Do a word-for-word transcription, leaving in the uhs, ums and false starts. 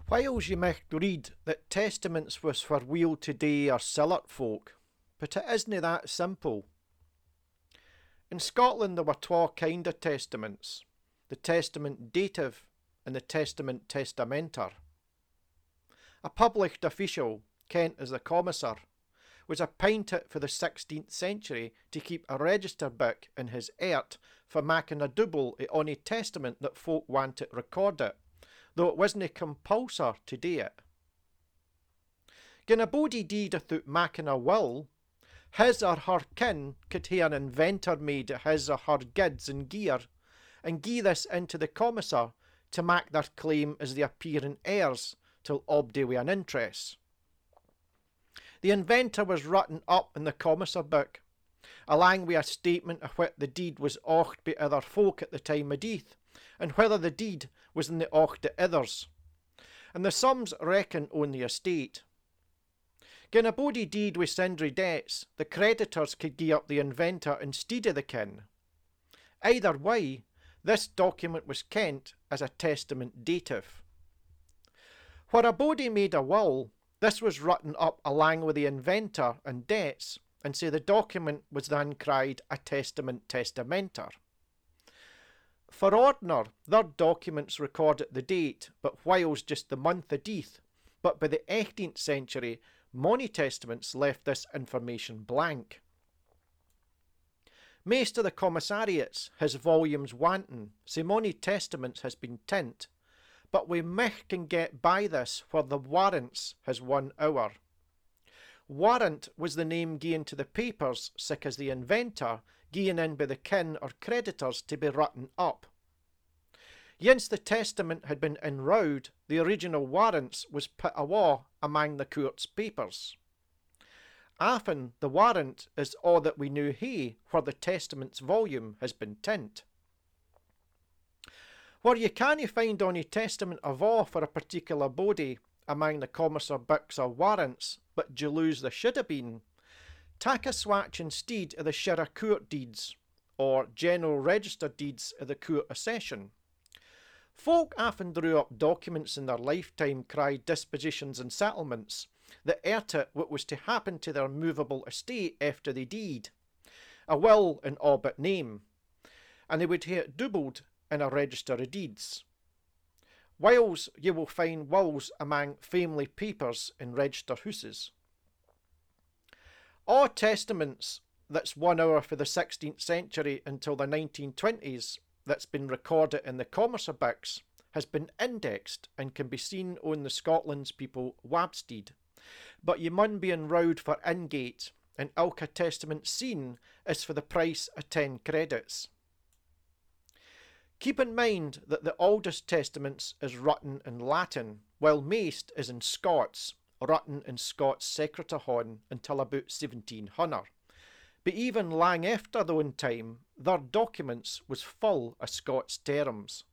Whiles ye might read that testaments was for weel to do or siller folk, but it isna that simple. In Scotland there were twa kind of testaments, the testament dative and the testament testamenter. A published official, kent as the commissar, was appointed for the sixteenth century to keep a register book in his airt for making a double o' ony testament that folk wanted recorded, though it wasna compulsory to do it. Gin a body deed without making a will, his or her kin could hae an inventor made of his or her goods and gear, and gie this into the commissar to mak their claim as the appearing heirs till obdy wi' an interest. The inventor was written up in the commissar book, along with a statement of what the deed was aught by other folk at the time of death, and whether the deed was in the aught of others, and the sums reckoned on the estate. Gin a body deed with sundry debts, the creditors could gie up the inventor instead of the kin. Either way, this document was kent as a testament dative. Where a body made a will, this was written up along with the inventor and debts, and so the document was then cried a testament testamenter. For ordinary, their documents recorded the date, but whiles just the month of death, but by the eighteenth century, mony testaments left this information blank. Most of the commissariats has volumes wanting, so mony testaments has been tint, but we mich can get by this where the warrants has one hour. Warrant was the name given to the papers, sic as the inventor, given in by the kin or creditors to be written up. Ynce the testament had been enrowed, the original warrants was put awa among the court's papers. Often the warrant is all that we know hae where the testament's volume has been tint. Where you canna find ony testament ava for a particular body among the commissar books or warrants, but you lose the should have been, tak a swatch instead of the shire court deeds, or general register deeds of the court of session. Folk often drew up documents in their lifetime cried dispositions and settlements that airted what was to happen to their movable estate after they died, a will in all but name, and they would hae it doubled in a register of deeds. Whiles you will find wills among family papers in register houses. All testaments that's one hour for the sixteenth century until the nineteen twenties that's been recorded in the commissar books has been indexed and can be seen on the Scotland's People website, but you mun be enrowed for ingate, and ilka testament seen is for the price of ten credits. Keep in mind that the oldest testaments is written in Latin, while most is in Scots, written in Scots Secretahon until about seventeen hundred. But even lang after thone time, their documents was full of Scots terms.